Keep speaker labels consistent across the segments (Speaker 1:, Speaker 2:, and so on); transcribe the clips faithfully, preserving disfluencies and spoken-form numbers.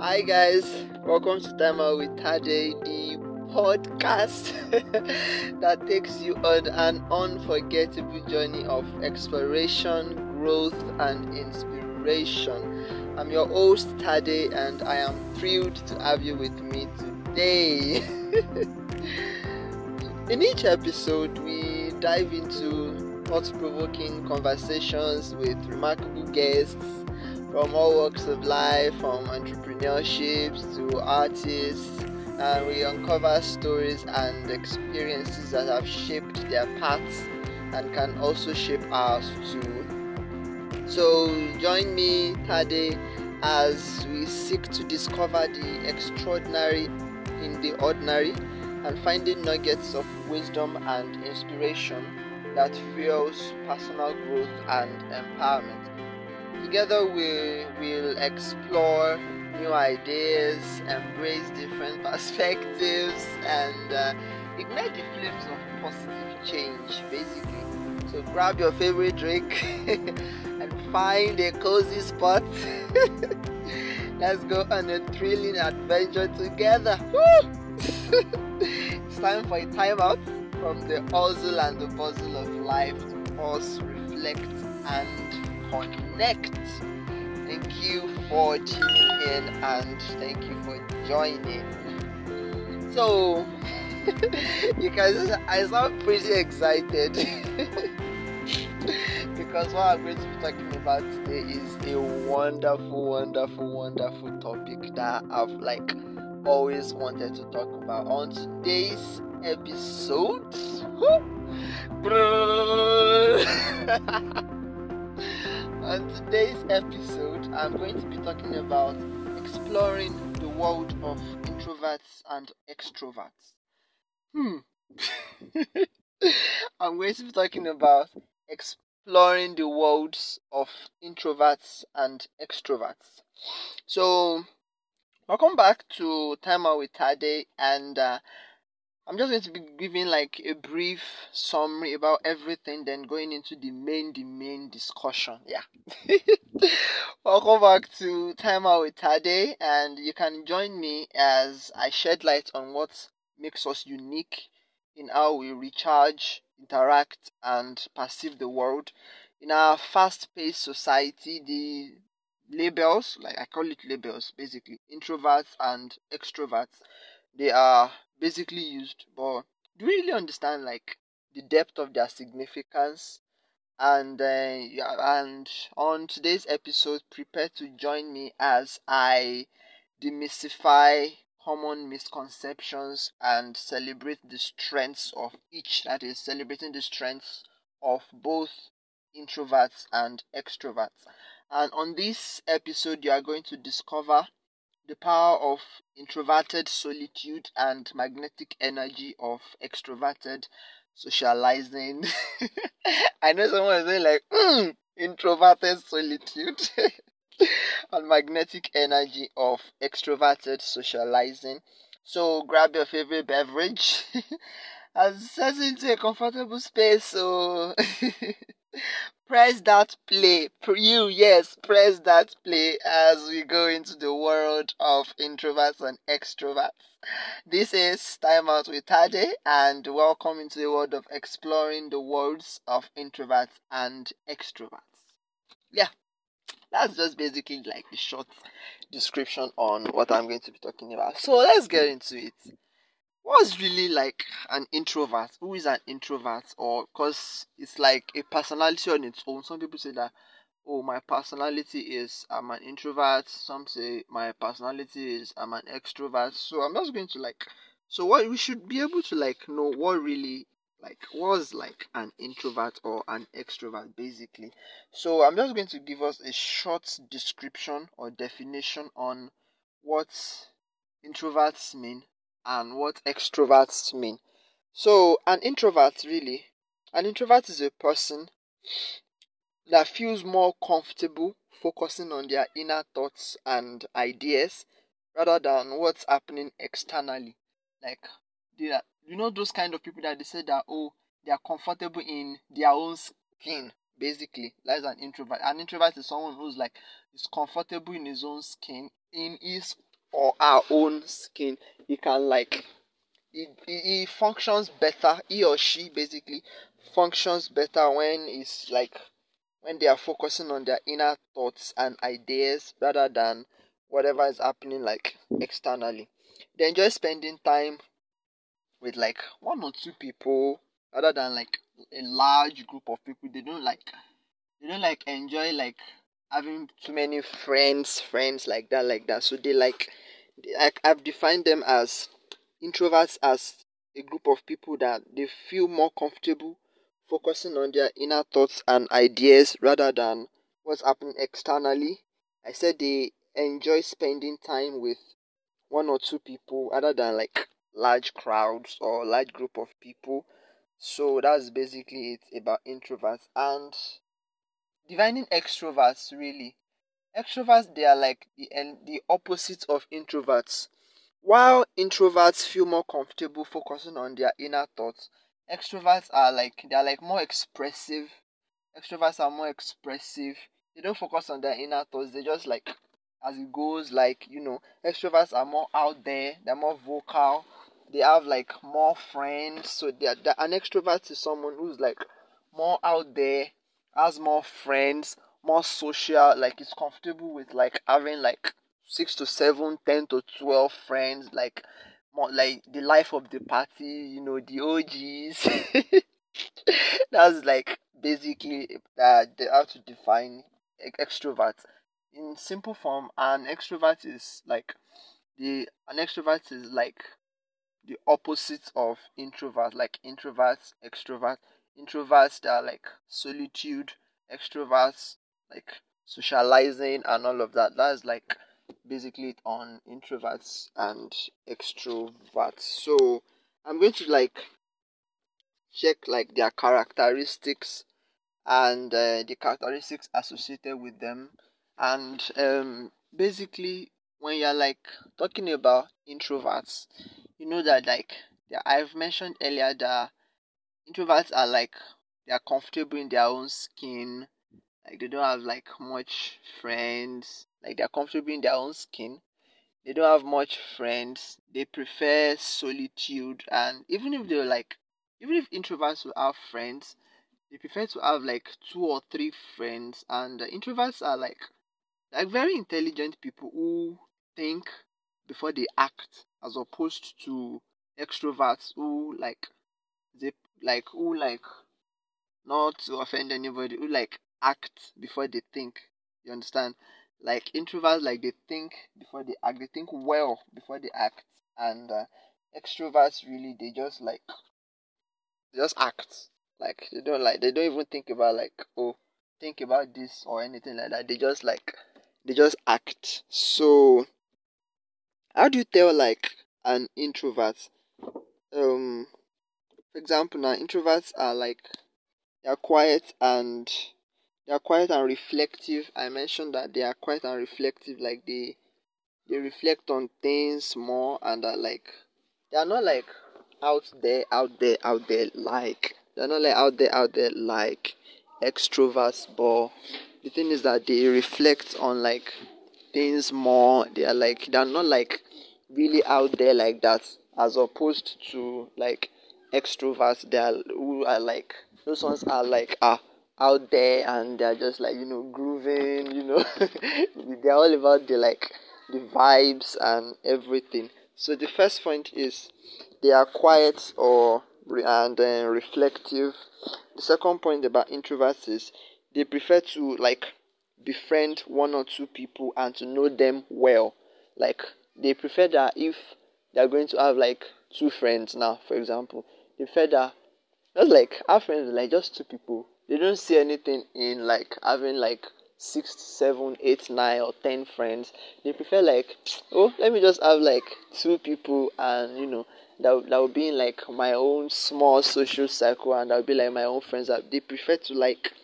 Speaker 1: Hi guys, welcome to Time Out with Tade, the podcast that takes you on an unforgettable journey of exploration, growth, and inspiration. I'm your host Tade, and I am thrilled to have you with me today. In each episode, we dive into thought-provoking conversations with remarkable guests from all walks of life, from entrepreneurships to artists, and we uncover stories and experiences that have shaped their paths and can also shape ours too. So join me, Tade, as we seek to discover the extraordinary in the ordinary and finding nuggets of wisdom and inspiration that fuels personal growth and empowerment. Together we will explore new ideas, embrace different perspectives, and uh, ignite the flames of positive change, basically. So grab your favorite drink and find a cozy spot. Let's go on a thrilling adventure together. It's time for a time out from the hustle and the bustle of life to pause, reflect, and connect. Thank you for tuning in and thank you for joining. So, you guys, I sound pretty excited because what I'm going to be talking about today is a wonderful, wonderful, wonderful topic that I've like always wanted to talk about. On today's episode, on today's episode, I'm going to be talking about exploring the world of introverts and extroverts. Hmm. I'm going to be talking about exploring the worlds of introverts and extroverts. So, welcome back to Time Out with Tade, and uh, I'm just going to be giving like a brief summary about everything, then going into the main, the main discussion. Yeah. Welcome back to Time Out with Tade, and you can join me as I shed light on what makes us unique in how we recharge, interact, and perceive the world. In our fast-paced society, the labels, like I call it labels, basically introverts and extroverts, they are basically used, but do we really understand like the depth of their significance? And uh, yeah, and on today's episode, prepare to join me as I demystify common misconceptions and celebrate the strengths of each. That is, celebrating the strengths of both introverts and extroverts. And on this episode, you are going to discover the power of introverted solitude and magnetic energy of extroverted socializing. I know someone is saying like, mm, introverted solitude and magnetic energy of extroverted socializing. So grab your favorite beverage and set into a comfortable space. So press that play. You, yes, press that play as we go into the world of introverts and extroverts. This is Time Out with Tade, and welcome into the world of exploring the worlds of introverts and extroverts. Yeah, that's just basically like the short description on what I'm going to be talking about. So let's get into it. What's really like an introvert? Who is an introvert? Or because it's like a personality on its own. Some people say that, oh, my personality is I'm an introvert. Some say my personality is I'm an extrovert. So I'm just going to like, so what we should be able to like know what really like was like an introvert or an extrovert basically. So I'm just going to give us a short description or definition on what introverts mean and what extroverts mean. So, an introvert really, an introvert is a person that feels more comfortable focusing on their inner thoughts and ideas rather than what's happening externally. Like, they are, you know, those kind of people that they say that, oh, they are comfortable in their own skin, basically. That's an introvert. An introvert is someone who's like, is comfortable in his own skin, in his or our own skin, he can like he, he, he functions better. He or she basically functions better when it's like when they are focusing on their inner thoughts and ideas rather than whatever is happening like externally. They enjoy spending time with like one or two people rather than like a large group of people. They don't like they don't like enjoy like having too many friends, friends like that, like that. So they like they, like I've defined them as introverts as a group of people that they feel more comfortable focusing on their inner thoughts and ideas rather than what's happening externally. I said they enjoy spending time with one or two people other than like large crowds or large group of people. So that's basically it about introverts and dividing extroverts really. Extroverts they are like the en- the opposite of introverts. While introverts feel more comfortable focusing on their inner thoughts, extroverts are like they are like more expressive. Extroverts are more expressive. They don't focus on their inner thoughts. They just like as it goes, like you know, extroverts are more out there. They're more vocal. They have like more friends. So they're, they're an extrovert is someone who's like more out there, has more friends, more social. Like is comfortable with like having like six to seven, ten to twelve friends. Like more like the life of the party. You know, the O Gs. That's like basically that they have to define e- extrovert in simple form. An extrovert is like the an extrovert is like the opposite of introvert, like introverts, extrovert. Introverts they are like solitude, extroverts like socializing and all of that. That's like basically it on introverts and extroverts. So I'm going to like check like their characteristics and uh, the characteristics associated with them. And um, basically, when you're like talking about introverts, you know that like yeah, I've mentioned earlier that introverts are like they are comfortable in their own skin, like they don't have like much friends, like they're comfortable in their own skin. They don't have much friends. They prefer solitude, and even if they're like, even if introverts will have friends, they prefer to have like two or three friends. And uh, introverts are like like very intelligent people who think before they act, as opposed to extroverts who like they like who like not to offend anybody who like act before they think. You understand? Like introverts, like they think before they act. They think well before they act, and uh, extroverts really they just like they just act. Like they don't like they don't even think about like oh think about this or anything like that. They just like they just act. So how do you tell like an introvert? Um, for example, now introverts are like they are quiet and they are quiet and reflective. I mentioned that they are quiet and reflective, like they they reflect on things more and are like they are not like out there, out there, out there like they're not like out there, out there like extroverts, but the thing is that they reflect on like things more. They are like they're not like really out there like that, as opposed to like extroverts. They are who are like those ones are like ah out there and they're just like you know grooving. You know, they're all about the like the vibes and everything. So the first point is they are quiet or re- and uh, reflective. The second point about introverts is they prefer to like befriend one or two people and to know them well. Like they prefer that if they're going to have like two friends now, for example, they prefer that just like have friends with, like just two people. They don't see anything in like having like six, seven, eight, nine, or ten friends. They prefer like, oh, let me just have like two people, and you know that that would be in like my own small social circle, and that would be like my own friends. That they prefer to like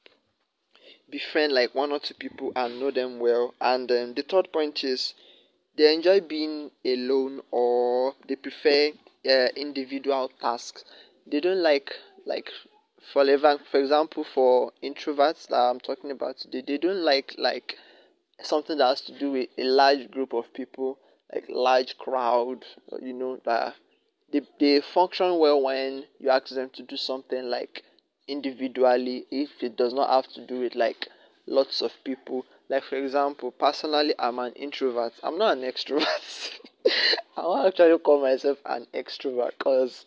Speaker 1: befriend like one or two people and know them well. And um, the third point is they enjoy being alone or they prefer uh, individual tasks. They don't like like for level- for example for introverts that I'm talking about today, they don't like like something that has to do with a large group of people. like large crowd, you know, that they, they function well when you ask them to do something like individually, if it does not have to do with like lots of people. Like for example, personally, I'm an introvert. I'm not an extrovert. I won't actually call myself an extrovert because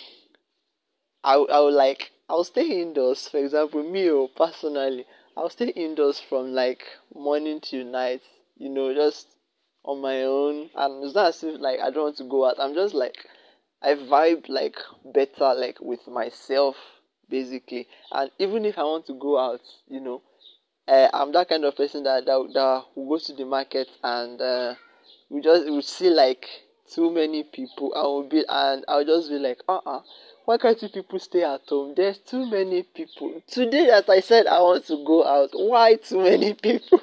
Speaker 1: I I would like I'll stay indoors. For example, me oh, personally, I'll stay indoors from like morning till night. You know, just on my own, and it's not as if like I don't want to go out. I'm just like I vibe like better like with myself basically. And even if I want to go out, you know, uh, I'm that kind of person that that, that will go to the market and uh, we just we see like too many people and will be and I'll just be like, uh uh why can't you people stay at home? There's too many people. Today that I said I want to go out, why too many people?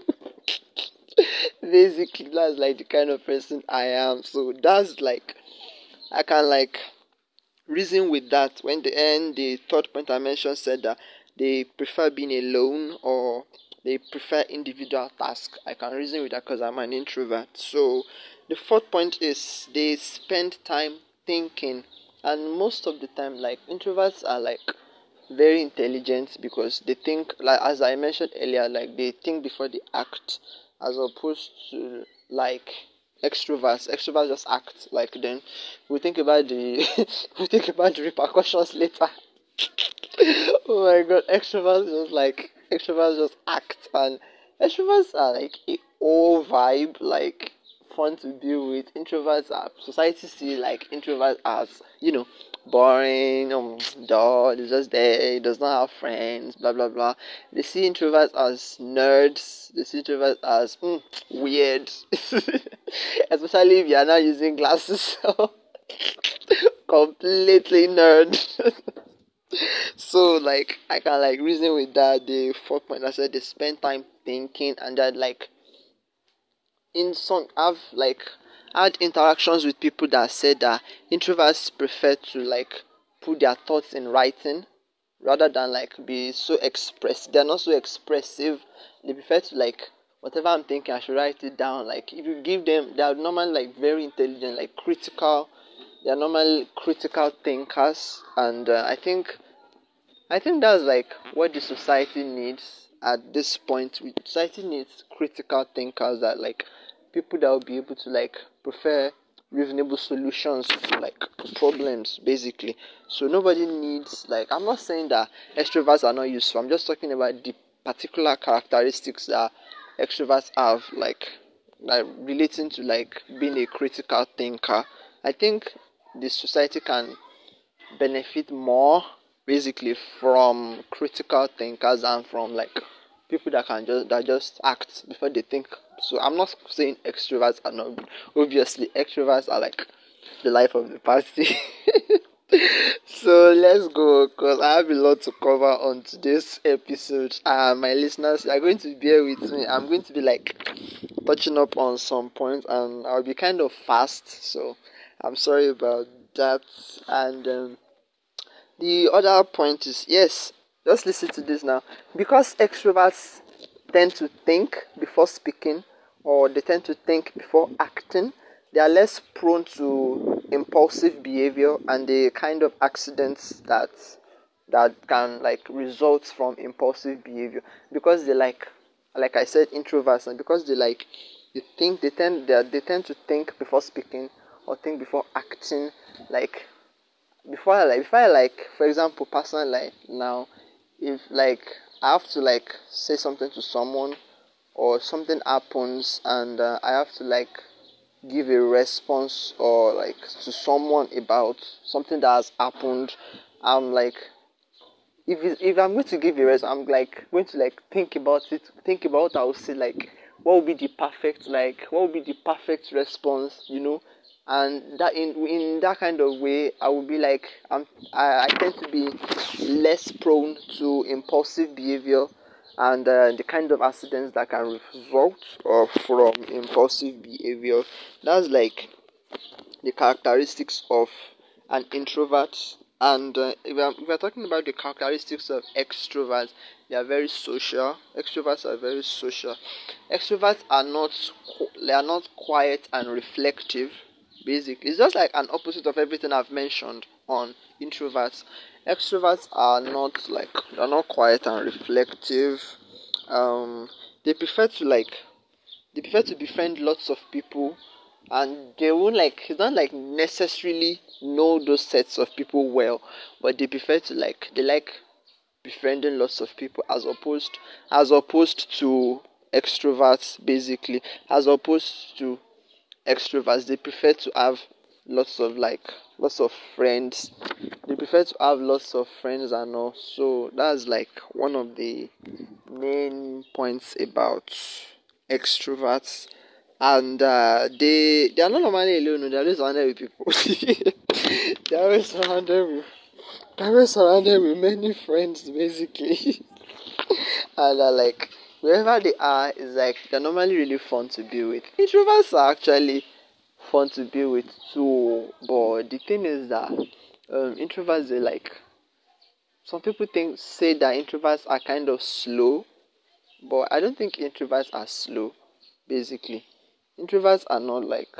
Speaker 1: Basically, that's like the kind of person I am. So that's like I can like reason with that when the end the third point I mentioned said that they prefer being alone or they prefer individual tasks. I can reason with that because I'm an introvert. So the fourth point is they spend time thinking, and most of the time like introverts are like very intelligent because they think like as I mentioned earlier, like they think before they act as opposed to like extroverts. Extroverts just act like then we think about the we think about the repercussions later. Oh my god, extroverts just like extroverts just act and extroverts are like a whole vibe, like fun to deal with. Introverts are society see like introverts as, you know, boring, um dull, he's just there, he does not have friends, blah blah blah. They see introverts as nerds, they see introverts as mm, weird. Especially if you are not using glasses. So completely nerd. So like I can like reason with that. The fourth point I said they spend time thinking and that like in some have like had interactions with people that said that introverts prefer to like put their thoughts in writing rather than like be so express. They're not so expressive. They prefer to like whatever I'm thinking I should write it down. Like if you give them they are normally like very intelligent, like critical, they are normally critical thinkers and uh, I think I think that's like what the society needs at this point. We- Society needs critical thinkers that like people that will be able to like prefer reasonable solutions to like problems basically. So nobody needs like I'm not saying that extroverts are not useful. I'm just talking about the particular characteristics that extroverts have like like relating to like being a critical thinker. I think the society can benefit more basically from critical thinkers and from like people that can just that just act before they think. So I'm not saying extroverts are not good. Obviously extroverts are like the life of the party. So let's go because I have a lot to cover on today's episode and my listeners are going to bear with me. I'm going to be like touching up on some points and I'll be kind of fast, so I'm sorry about that. And um, the other point is yes, just listen to this now. Because extroverts tend to think before speaking or they tend to think before acting, they are less prone to impulsive behavior and the kind of accidents that that can like result from impulsive behavior because they like like I said introverts and because they like they think they tend they, are, they tend to think before speaking or think before acting like before I like before I like for example personal like now if like I have to like say something to someone or something happens and uh, I have to like give a response or like to someone about something that has happened, I'm like if it, if I'm going to give a response, I'm like going to like think about it, think about what I would say, like what would be the perfect like what would be the perfect response, you know, and that in in that kind of way, I would be like I'm I, I tend to be less prone to impulsive behavior and uh, the kind of accidents that can result uh, from impulsive behavior. That's like the characteristics of an introvert And uh, if, I'm, if we're talking about the characteristics of extroverts, they are very social. Extroverts are very social. Extroverts are not they are not quiet and reflective. Basically, it's just like an opposite of everything I've mentioned on introverts. Extroverts are not like they are not quiet and reflective. Um, they prefer to like they prefer to befriend lots of people, and they won't like it's not like necessarily know those sets of people well, but they prefer to like they like befriending lots of people as opposed as opposed to extroverts. Basically, as opposed to extroverts, they prefer to have lots of like lots of friends. They prefer to have lots of friends and all. So that's like one of the main points about extroverts. And uh, they they are not normally alone. They are always surrounded with people. they are always surrounded with they are always surrounded with many friends, basically. and uh, like wherever they are, is like they're normally really fun to be with. Introverts are actually fun to be with too, but the thing is that um, introverts they like some people think say that introverts are kind of slow, but I don't think introverts are slow. Basically, introverts are not like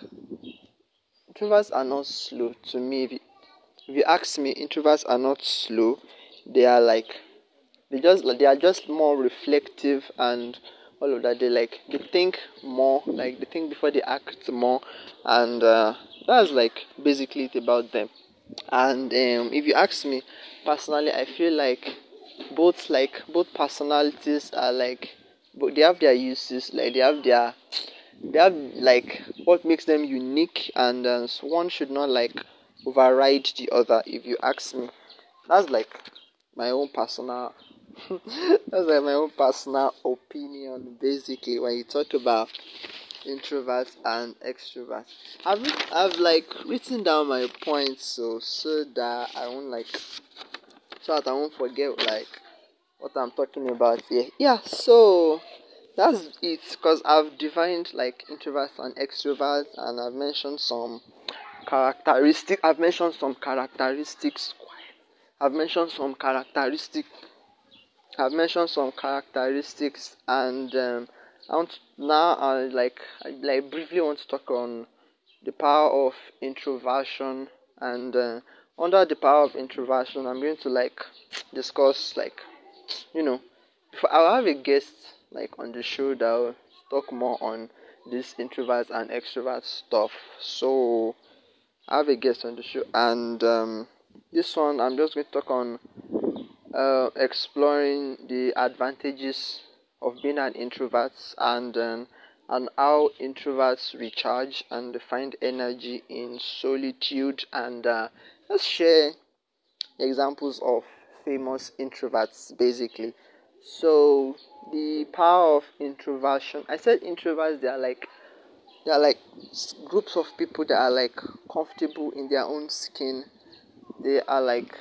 Speaker 1: introverts are not slow to me. If you, if you ask me, introverts are not slow. They are like they just like they are just more reflective and all of that. They like they think more, like they think before they act more, and uh, that's like basically it about them. And um, if you ask me personally, I feel like both like both personalities are like but they have their uses, like they have their they have like what makes them unique, and uh, so one should not like override the other. If you ask me, that's like my own personal that's like my own personal opinion. Basically, when you talk about introverts and extroverts, I've I've like written down my points so so that I won't like so that I won't forget like what I'm talking about here. Yeah, so that's it because I've defined like introverts and extroverts, and I've mentioned some characteristic. I've mentioned some characteristics. I've mentioned some characteristic. I've mentioned some characteristics, and um, I want now I like I like briefly want to talk on the power of introversion, and uh, under the power of introversion, I'm going to like discuss like you know before I'll have a guest like on the show that will talk more on this introvert and extrovert stuff. So I have a guest on the show, and um, this one I'm just going to talk on uh, exploring the advantages of being an introvert, and um, and how introverts recharge and find energy in solitude, and uh, let's share examples of famous introverts basically. So the power of introversion. I said introverts they are like they are like groups of people that are like comfortable in their own skin. They are like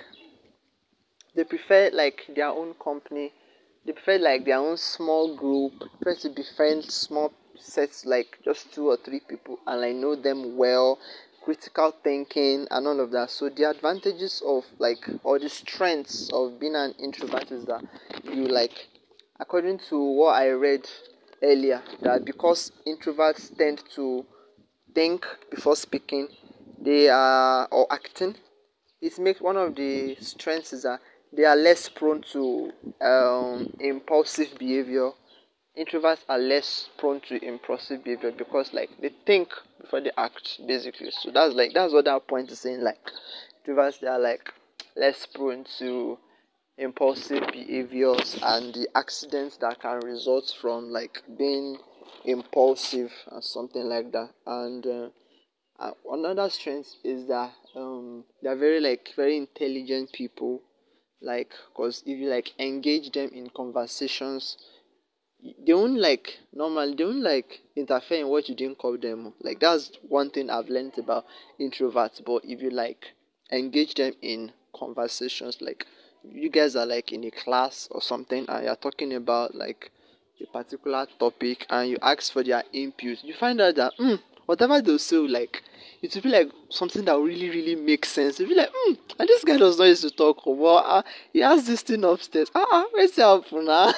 Speaker 1: they prefer like their own company. They prefer like their own small group. Prefer to befriend small sets like just two or three people and I know them well. Critical thinking and all of that. So the advantages of like or the strengths of being an introvert is that you like according to what I read earlier that because introverts tend to think before speaking, they are or acting it makes one of the strengths is that they are less prone to um, impulsive behavior. Introverts are less prone to impulsive behavior because like they think before they act basically. So that's like that's what that point is saying. Like introverts they are like less prone to impulsive behaviors and the accidents that can result from like being impulsive and something like that. And uh, uh, another strength is that um they are very like very intelligent people. Like, cause if you like engage them in conversations, they won't like normally they won't like interfere in what you didn't call them. Like that's one thing I've learned about introverts. But if you like engage them in conversations, like you guys are like in a class or something, and you're talking about like a particular topic, and you ask for their input, you find out that mm, whatever they'll say will like it will be like something that really really makes sense. It'll be like, hmm, and this guy does not used to talk. Oh, well, uh, he has this thing upstairs. Ah, uh, where's it happen now?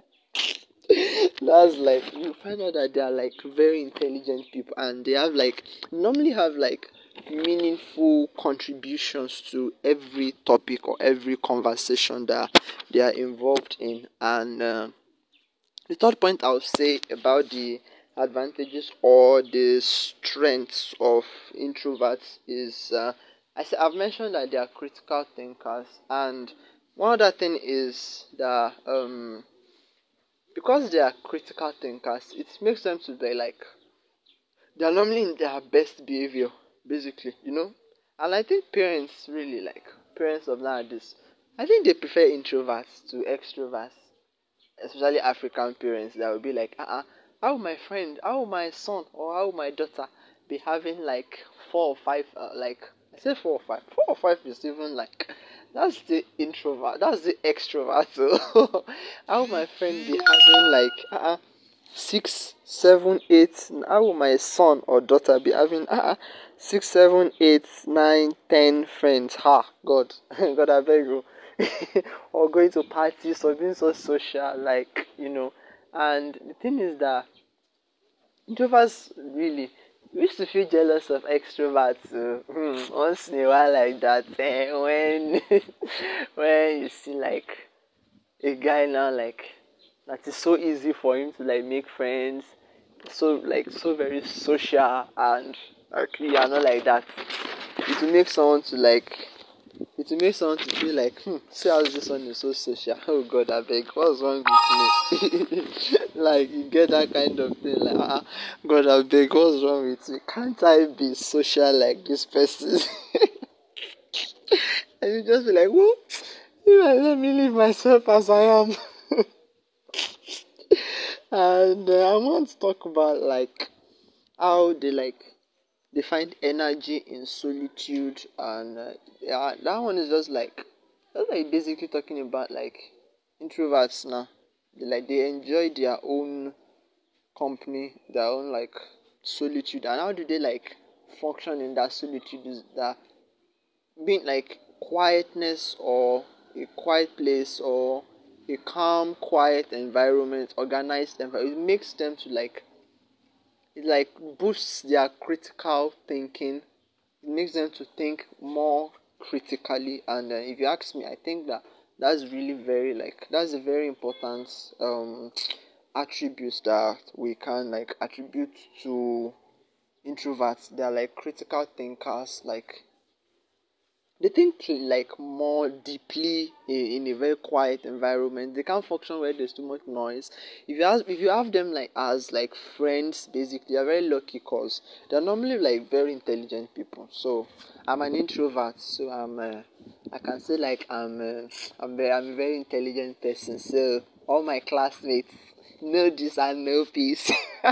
Speaker 1: That's like you find out that they are like very intelligent people, and they have like normally have like meaningful contributions to every topic or every conversation that they are involved in. And uh, the third point I'll say about the advantages or the strengths of introverts is uh, I say, I've mentioned that they are critical thinkers, and one other thing is that um, because they are critical thinkers, it makes them to be like they are normally in their best behavior, basically, you know. And I think parents really like parents of nowadays. I think they prefer introverts to extroverts, especially African parents that will be like, uh uh how will my friend, how will my son or how will my daughter be having like four or five, uh, like I say four or five, four or five is even like that's the introvert, that's the extrovert. So how will my friend be having like uh uh six, seven, eight? How will my son or daughter be having uh uh six, seven, eight, nine, ten friends? Ha, God, God, I beg you. Or going to parties or being so social, like you know. And the thing is that introverts really we used to feel jealous of extroverts uh, hmm, once in a while like that. Eh, when when you see like a guy now like that is so easy for him to like make friends, so like so very social, and like you are not like that. It will make someone to like it will make someone to feel like, hmm, see how this one is so social. Oh God, I beg, what's wrong with me? Like you get that kind of thing, like, ah, God, I beg, what's wrong with me? Can't I be social like this person? And you just be like, well, you know, let me leave myself as I am. And uh, I want to talk about like how they like they find energy in solitude, and uh, yeah, that one is just like that's like basically talking about like introverts now. They, like they enjoy their own company, their own like solitude, and how do they like function in that solitude? Is that being like quietness or a quiet place or a calm, quiet environment, organized environment? It makes them to like it like boosts their critical thinking. It makes them to think more critically, and uh, if you ask me, I think that that's really very like that's a very important um attributes that we can like attribute to introverts. They are like critical thinkers, like they think like more deeply in, in a very quiet environment. They can't function where there's too much noise. If you have if you have them like as like friends, basically, you're very lucky because they're normally like very intelligent people. So I'm an introvert, so I'm uh, I can say like I'm uh, I'm very I'm a very intelligent person. So all my classmates know this and know peace.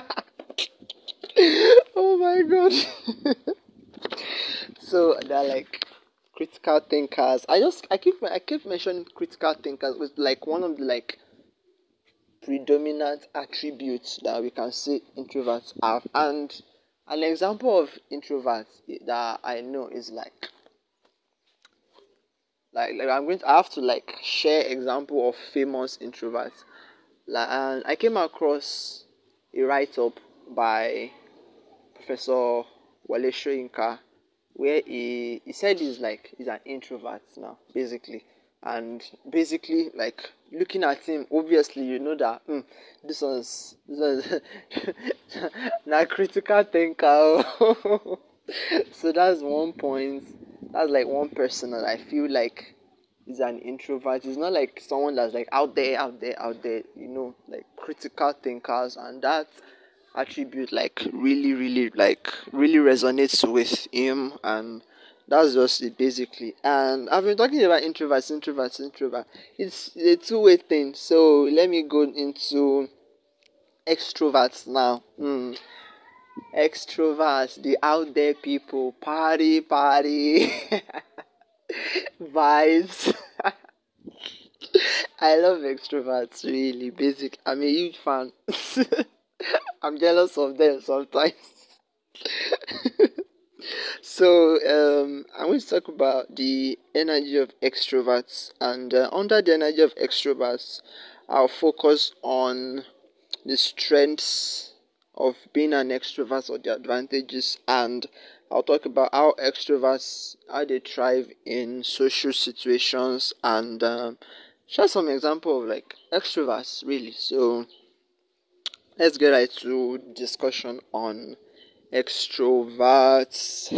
Speaker 1: Oh my God. So they're like critical thinkers. I just I keep I keep mentioning critical thinkers with like one of the like predominant attributes that we can see introverts have. And an example of introverts that I know is like like, like I'm going to I have to like share example of famous introverts. Like, and I came across a write up by Professor Wale Soyinka where he, he said he's like he's an introvert now, basically. And basically like looking at him, obviously you know that mm, this was this was not critical thinker. So that's one point. That's like one person that I feel like is an introvert. It's not like someone that's like out there, out there, out there, you know, like critical thinkers, and that attribute like really really like really resonates with him, and that's just it basically. And I've been talking about introverts introverts introvert. It's a two-way thing, so let me go into extroverts now. Hmm. Extroverts, the out there people, party party vibes. I love extroverts really, basic. I'm a huge fan. I'm jealous of them sometimes. So um, I want to talk about the energy of extroverts, and uh, under the energy of extroverts, I'll focus on the strengths of being an extrovert or the advantages, and I'll talk about how extroverts how they thrive in social situations, and um, share some example of like extroverts really. So let's get right to discussion on extroverts.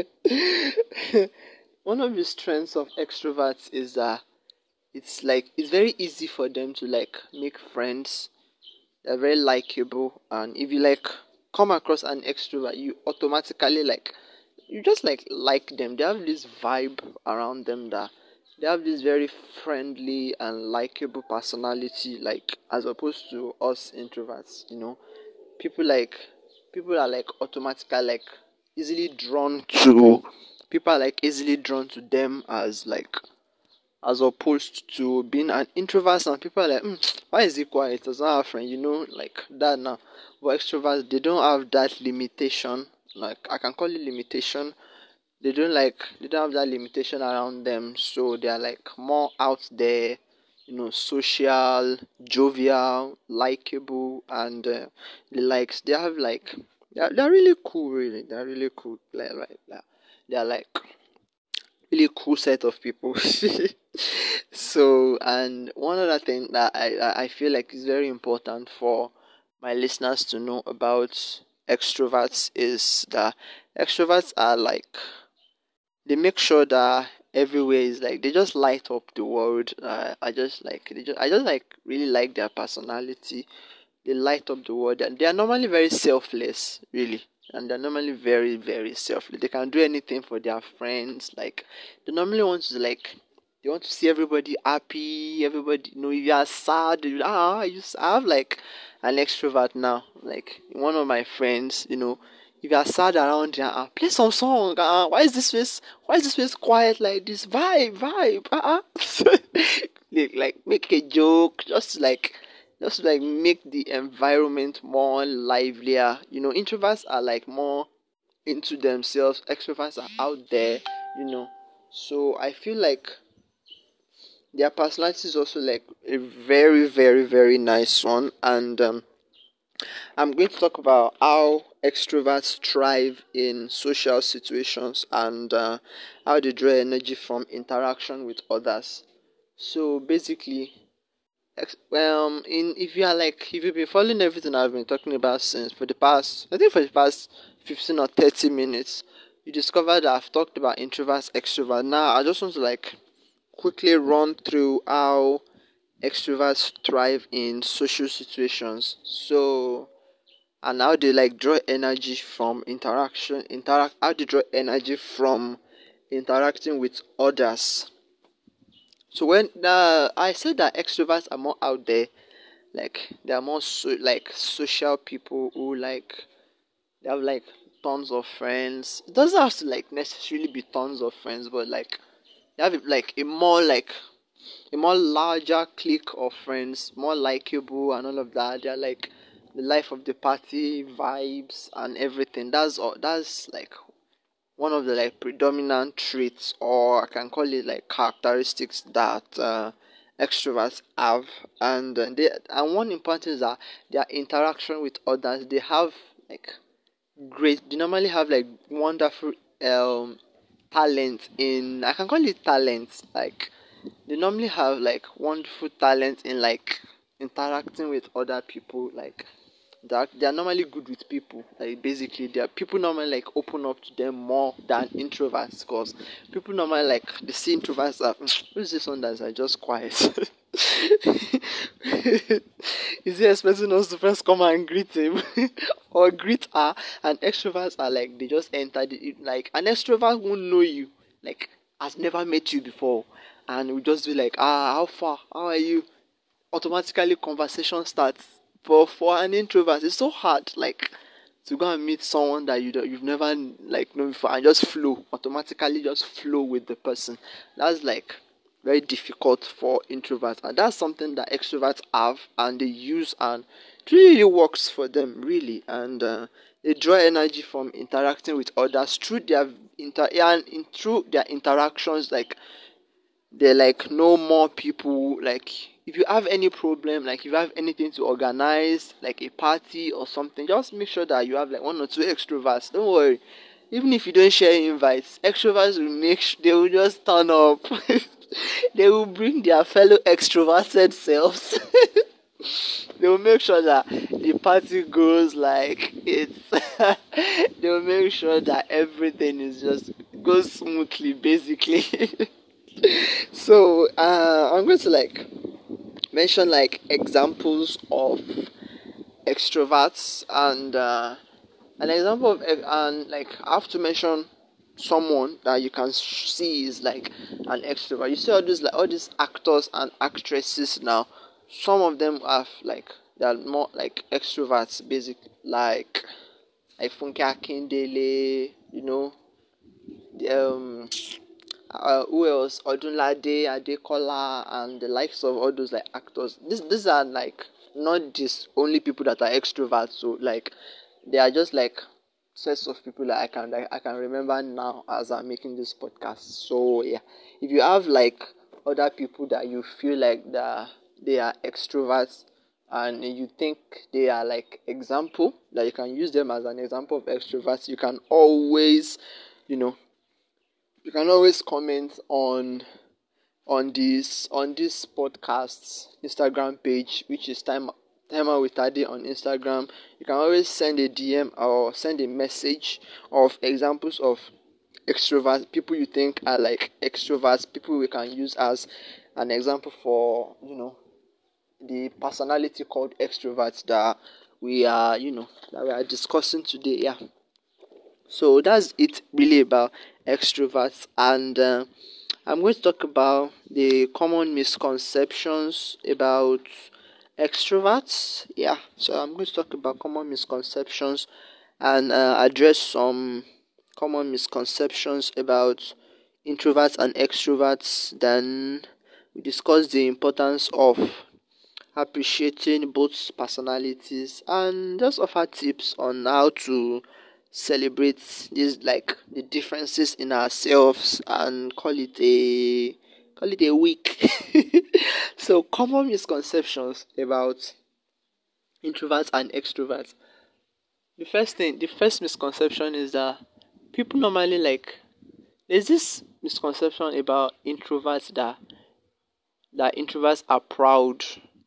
Speaker 1: One of the strengths of extroverts is that it's like it's very easy for them to like make friends. They're very likable, and if you like come across an extrovert, you automatically like you just like like them. They have this vibe around them that they have this very friendly and likable personality, like as opposed to us introverts. You know, people like people are like automatically like easily drawn to people are like easily drawn to them as like as opposed to being an introvert. And people are like, mm, why is he quiet? Does not have a friend, you know, like that now. But extroverts, they don't have that limitation. Like I can call it limitation. They don't like they don't have that limitation around them, so they are like more out there, you know, social, jovial, likable, and uh, the likes. They have like they're, they're really cool, really. They're really cool. Like, like, like they're like really cool set of people. So, and one other thing that I I I feel like is very important for my listeners to know about extroverts is that extroverts are like they make sure that everywhere is like they just light up the world. Uh, I just like they just I just like really like their personality. They light up the world, and they are normally very selfless, really. And they're normally very, very selfless. They can do anything for their friends. Like they normally want to like they want to see everybody happy. Everybody, you know, if you are sad, you, ah, I just I have like an extrovert now. Like one of my friends, you know, if you are sad around here, ah, play some song. Ah, why is this face? Why is this face quiet like this? Vibe, vibe. Ah, uh like, like make a joke, just like just like make the environment more livelier. You know, introverts are like more into themselves, extroverts are out there, you know. So I feel like their personality is also like a very, very, very nice one. And um, I'm going to talk about how extroverts thrive in social situations, and uh, how they draw energy from interaction with others. So basically, Ex- um, in if you are like if you've been following everything I've been talking about since for the past, I think for the past fifteen or thirty minutes, you discovered that I've talked about introverts, extroverts. Now I just want to like quickly run through how extroverts thrive in social situations. So and how they like draw energy from interaction, interact how they draw energy from interacting with others. So when uh, I said that extroverts are more out there, like they are more so like social people who like they have like tons of friends. It doesn't have to like necessarily be tons of friends, but like they have like a more like a more larger clique of friends, more likable and all of that. They're like the life of the party vibes and everything. That's all. That's like one of the like predominant traits, or I can call it like characteristics that uh, extroverts have. And uh, they and one important is that their interaction with others. They have like great. They normally have like wonderful um talent in. I can call it talent. Like they normally have like wonderful talent in like interacting with other people. Like that they are normally good with people. Like basically, they are people normally like open up to them more than introverts, because people normally like they see introverts are "Mm, who's this one that's like just quiet." Is he expecting us to first come and greet him or greet her? And extroverts are like they just enter the like an extrovert won't know you, like has never met you before, and will just be like, ah, how far? How are you? Automatically conversation starts. But for an introvert, it's so hard, like to go and meet someone that you don't, you've never like known before and just flow automatically, just flow with the person. That's like very difficult for introverts, and that's something that extroverts have and they use, and it really, really works for them, really. And uh, they draw energy from interacting with others through their inter and in through their interactions. Like they like know more people. Like if you have any problem, like if you have anything to organize, like a party or something, just make sure that you have like one or two extroverts. Don't worry. Even if you don't share invites, extroverts will make sh- they will just turn up. They will bring their fellow extroverted selves. They will make sure that the party goes like it's. They will make sure that everything is just goes smoothly, basically. So uh, I'm going to like mention like examples of extroverts and uh, an example of ex- and like I have to mention someone that you can sh- see is like an extrovert. You see all these like all these actors and actresses now. Some of them have like they are more like extroverts, basic like like Funke Akindele, you know, the, um, uh, who else? Odunlade, Adekola, and the likes of all those like actors. This these are like not just only people that are extroverts. So like they are just like sets of people that I can like, I can remember now as I'm making this podcast. So yeah, if you have like other people that you feel like that they are extroverts and you think they are like example that you can use them as an example of extroverts, you can always, you know, you can always comment on on this on this podcast's Instagram page, which is time time out with Ade on Instagram. You can always send a D M or send a message of examples of extroverts, people you think are like extroverts, people we can use as an example for, you know, the personality called extroverts that we are, you know, that we are discussing today. Yeah. So that's it really about extroverts, and uh, I'm going to talk about the common misconceptions about extroverts. Yeah, so I'm going to talk about common misconceptions and uh, address some common misconceptions about introverts and extroverts. Then we discuss the importance of appreciating both personalities and just offer tips on how to celebrate these like the differences in ourselves and call it a call it a week. So common misconceptions about introverts and extroverts. The first thing, the first misconception is that people normally like there's this misconception about introverts that that introverts are proud,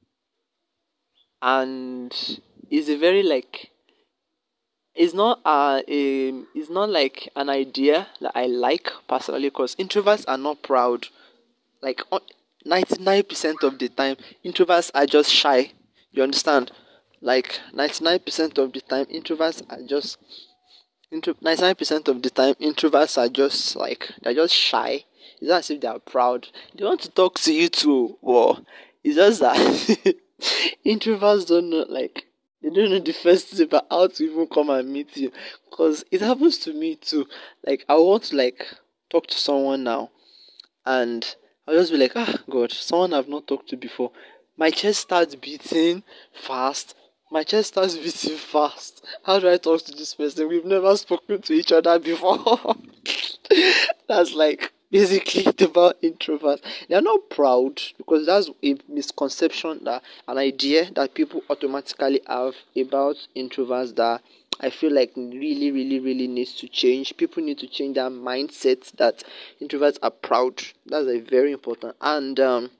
Speaker 1: and is a very like it's not uh, a it's not like an idea that I like personally, because introverts are not proud. Like ninety-nine percent of the time introverts are just shy. You understand? Like ninety-nine percent of the time introverts are just intro ninety-nine percent of the time introverts are just like they're just shy. It's not as if they are proud. They want to talk to you too. Well, it's just that introverts don't know like they don't know the first thing about how to even come and meet you. Cause it happens to me too. Like I want to like talk to someone now, and I'll just be like, ah, God, someone I've not talked to before. My chest starts beating fast. My chest starts beating fast. How do I talk to this person? We've never spoken to each other before. That's like basically it about introverts. They're not proud because that's a misconception, that an idea that people automatically have about introverts that I feel like really, really, really needs to change. People need to change their mindset that introverts are proud. That's a very important. And um,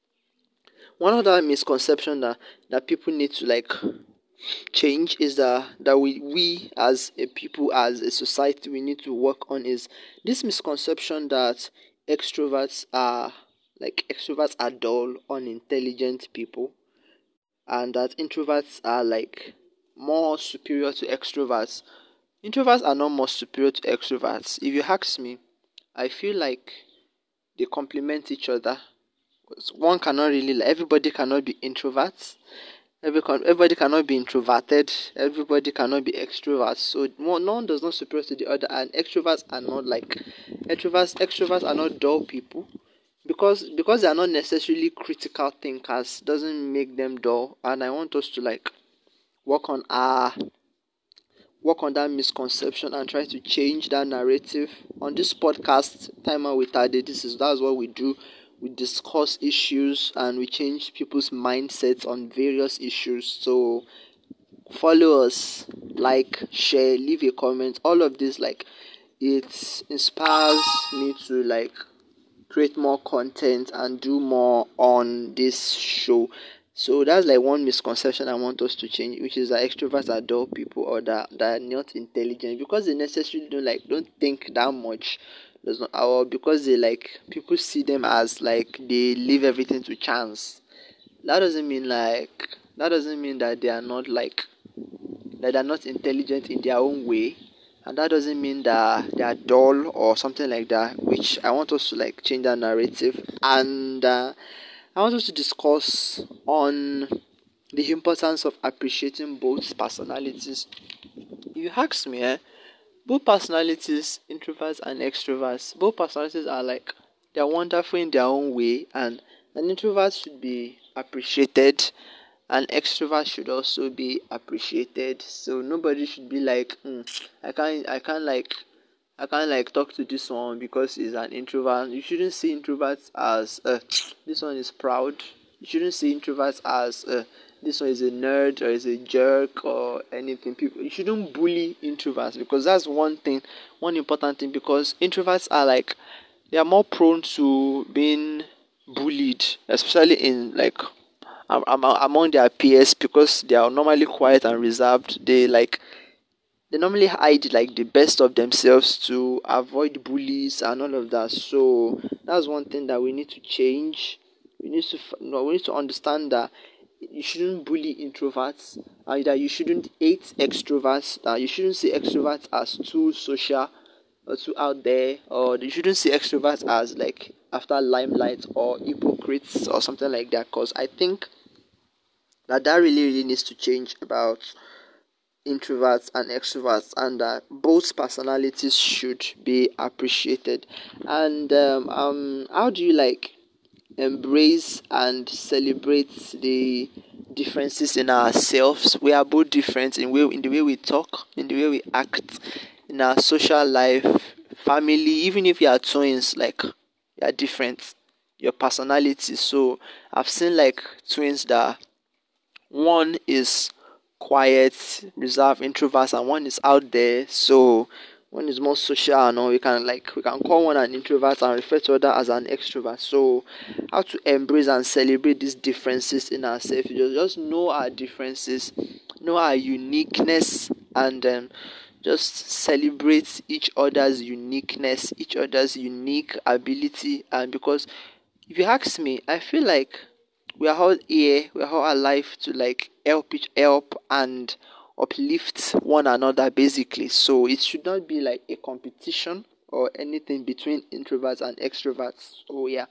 Speaker 1: one other misconception that that people need to like change is that that we we as a people, as a society, we need to work on is this misconception that extroverts are like extroverts are dull, unintelligent people, and that introverts are like more superior to extroverts. Introverts are not more superior to extroverts. If you ask me, I feel like they complement each other. One cannot really like everybody cannot be introverts. Every con- everybody cannot be introverted. Everybody cannot be extroverts. So one, one does not superior to the other. And extroverts are not like extroverts. Extroverts are not dull people, because because they are not necessarily critical thinkers doesn't make them dull. And I want us to like work on our work on that misconception and try to change that narrative. On this podcast, Time Out with Tade, this is that's what we do. We discuss issues and we change people's mindsets on various issues. So follow us, like, share, leave a comment. All of this, like, it inspires me to like create more content and do more on this show. So that's like one misconception I want us to change, which is that extroverts are dull people or that, that are not intelligent because they necessarily don't like don't think that much. Does not, or because they like people see them as like they leave everything to chance. That doesn't mean like that doesn't mean that they are not like that they are not intelligent in their own way, and that doesn't mean that they are dull or something like that. Which I want us to like change that narrative, and uh, I want us to discuss on the importance of appreciating both personalities. If you ask me, eh, both personalities, introverts and extroverts, both personalities are like they're wonderful in their own way, and an introvert should be appreciated, and extrovert should also be appreciated. So nobody should be like, mm, I can't, I can't like I can't like talk to this one because he's an introvert. You shouldn't see introverts as uh, this one is proud. You shouldn't see introverts as uh, this one is a nerd or is a jerk or anything. People, you shouldn't bully introverts because that's one thing, one important thing. Because introverts are like they are more prone to being bullied, especially in like am- am- among their peers because they are normally quiet and reserved. They like they normally hide like the best of themselves to avoid bullies and all of that. So that's one thing that we need to change. We need to f- no, we need to understand that you shouldn't bully introverts, and that you shouldn't hate extroverts. That you shouldn't see extroverts as too social or too out there, or you shouldn't see extroverts as like after limelight or hypocrites or something like that. Because I think that that really really needs to change about introverts and extroverts, and that both personalities should be appreciated. And um, um how do you like embrace and celebrate the differences in ourselves? We are both different in way in the way we talk, in the way we act, in our social life, family. Even if you are twins, like you are different, your personality. So I've seen like twins that one is quiet, reserved, introverts, and one is out there. So one is more social, and all we can like we can call one an introvert and refer to other as an extrovert. So how to embrace and celebrate these differences in ourselves? Just just know our differences, know our uniqueness, and um, just celebrate each other's uniqueness, each other's unique ability. And because if you ask me, I feel like we are all here, we are all alive to like help each help and uplift one another basically. So it should not be like a competition or anything between introverts and extroverts. So yeah.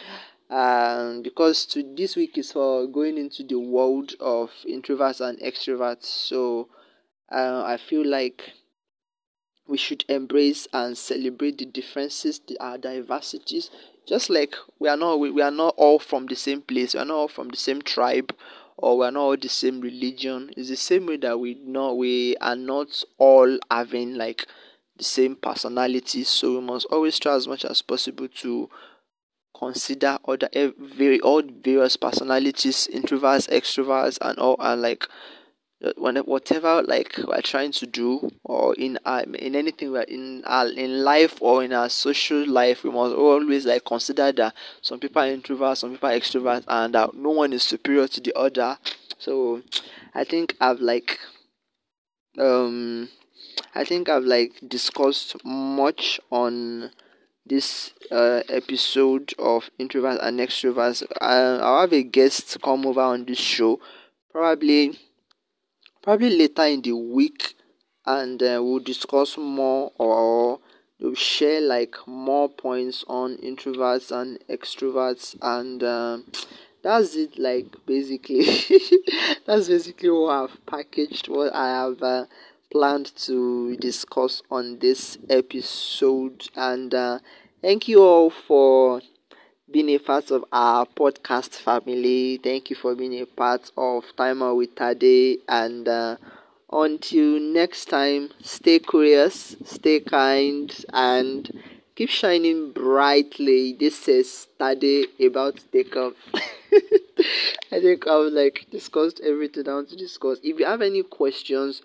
Speaker 1: Um because to this week is for going into the world of introverts and extroverts. So uh, I feel like we should embrace and celebrate the differences, the our diversities. Just like we are not we, we are not all from the same place, we are not all from the same tribe, or we are not all the same religion. It's the same way that we know we are not all having like the same personality. So we must always try as much as possible to consider other ev- very all various personalities, introverts, extroverts, and all, and like uh, when whatever like we're trying to do, or in uh, in anything we're in our in life or in our social life, we must always like consider that some people are introverts, some people are extroverts, and that no one is superior to the other. So I think I've like um I think I've like discussed much on this uh, episode of introverts and extroverts. I, I'll have a guest come over on this show, probably probably later in the week, and uh, we'll discuss more, or we'll share like more points on introverts and extroverts, and um, that's it. Like basically, that's basically what I've packaged, what I have uh, planned to discuss on this episode, and uh, thank you all for being a part of our podcast family. Thank you for being a part of Timer with Tade, and uh, Until next time, stay curious, stay kind, and keep shining brightly. This is Tade about to take off. I think I've like discussed everything I want to discuss. If you have any questions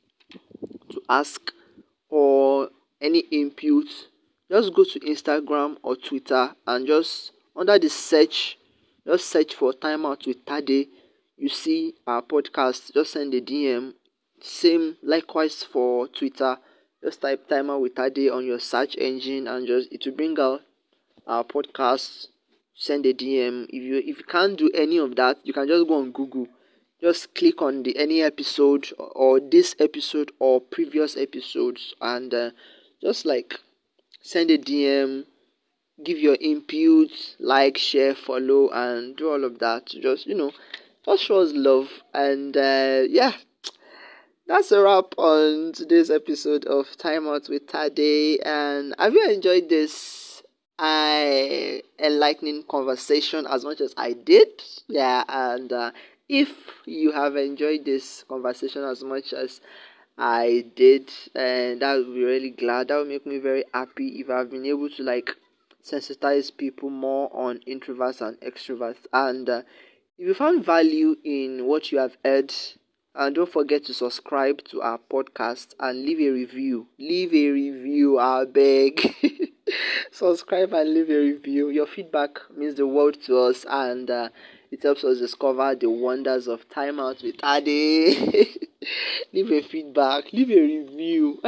Speaker 1: to ask or any input, just go to Instagram or Twitter and just under the search, just search for Time Out with Tade. You see our podcast, just send a D M. Same likewise for Twitter. Just type Time Out with Tade on your search engine and just it will bring out our podcast. Send a D M. If you if you can't do any of that, you can just go on Google. Just click on the any episode or this episode or previous episodes and uh, just like send a D M, give your input, like, share, follow, and do all of that. Just you know, just show us love and uh, yeah. That's a wrap on today's episode of Time Out with Tade. And have you enjoyed this uh, enlightening conversation as much as I did? Yeah, and uh, if you have enjoyed this conversation as much as I did, and that would be really glad. That would make me very happy if I've been able to like sensitize people more on introverts and extroverts. And uh, if you found value in what you have heard, and don't forget to subscribe to our podcast and leave a review. Leave a review, I beg. Subscribe and leave a review. Your feedback means the world to us, and uh, it helps us discover the wonders of Time Out with Ade. Leave a feedback. Leave a review.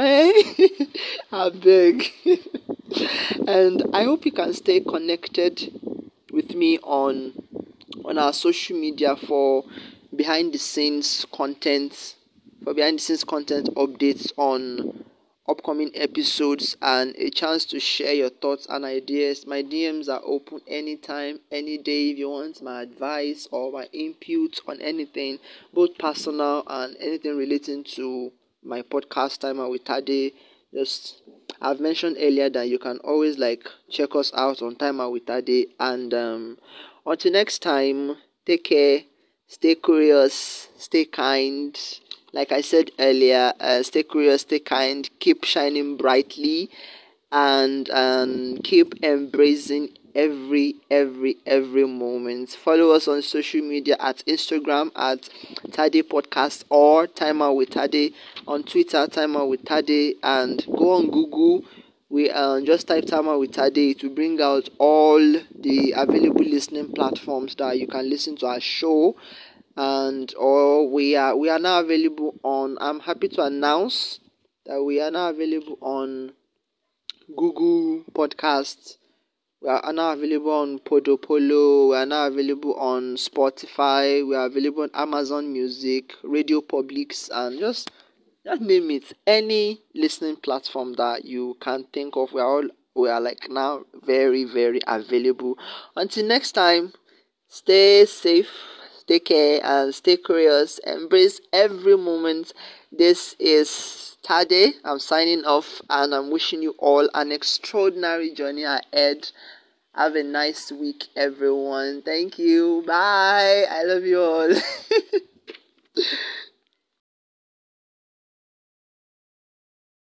Speaker 1: I beg. And I hope you can stay connected with me on on our social media for behind the scenes content for behind the scenes content updates on upcoming episodes and a chance to share your thoughts and ideas. My D Ms are open anytime, any day if you want my advice or my input on anything, both personal and anything relating to my podcast Time Out with Tade. Just I've mentioned earlier that you can always like check us out on Time Out with Tade, and um until next time, take care, stay curious, stay kind. Like I said earlier, uh, stay curious, stay kind, keep shining brightly, and um, keep embracing every, every, every moment. Follow us on social media at Instagram at Tade Podcast or Time Out with Tade, on Twitter, Time Out with Tade, and go on Google. We uh, just type Time Out with Tade to bring out all the available listening platforms that you can listen to our show, and or we are we are now available on. I'm happy to announce that we are now available on Google Podcasts. We are now available on Podopolo. We are now available on Spotify. We are available on Amazon Music, Radio Publics, and just just name it. Any listening platform that you can think of, we are all we are like now very very available. Until next time, stay safe, take care, and stay curious. Embrace every moment. This is Tade. I'm signing off, and I'm wishing you all an extraordinary journey ahead. Have a nice week, everyone. Thank you. Bye. I love you all.